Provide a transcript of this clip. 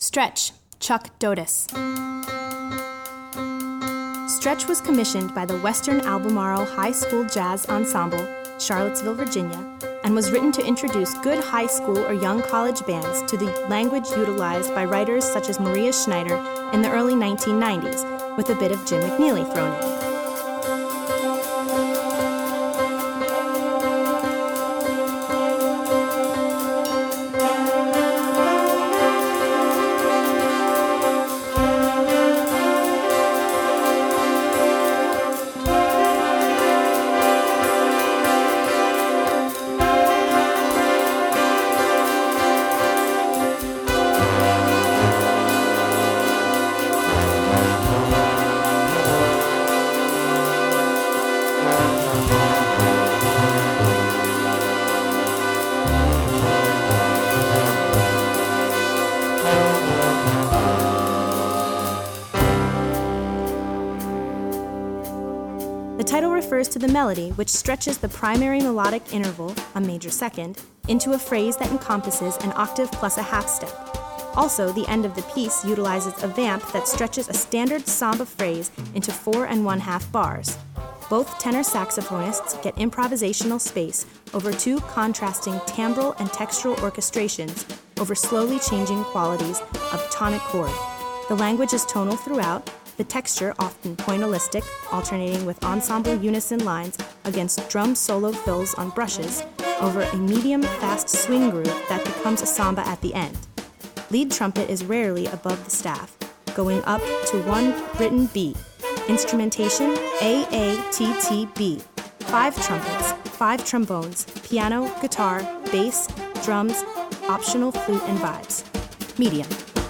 Stretch, Chuck Dodus. Stretch was commissioned by the Western Albemarle High School Jazz Ensemble, Charlottesville, Virginia, and was written to introduce good high school or young college bands to the language utilized by writers such as Maria Schneider in the early 1990s, with a bit of Jim McNeely thrown in. The title refers to the melody, which stretches the primary melodic interval, a major second, into a phrase that encompasses an octave plus a half step. Also, the end of the piece utilizes a vamp that stretches a standard samba phrase into 4 1/2 bars. Both tenor saxophonists get improvisational space over two contrasting timbral and textural orchestrations over slowly changing qualities of tonic chord. The language is tonal throughout, the texture often pointillistic, alternating with ensemble unison lines against drum solo fills on brushes over a medium-fast swing groove that becomes a samba at the end. Lead trumpet is rarely above the staff, going up to one written beat. Instrumentation, A-A-T-T-B. 5 trumpets, 5 trombones, piano, guitar, bass, drums, optional flute and vibes. Medium.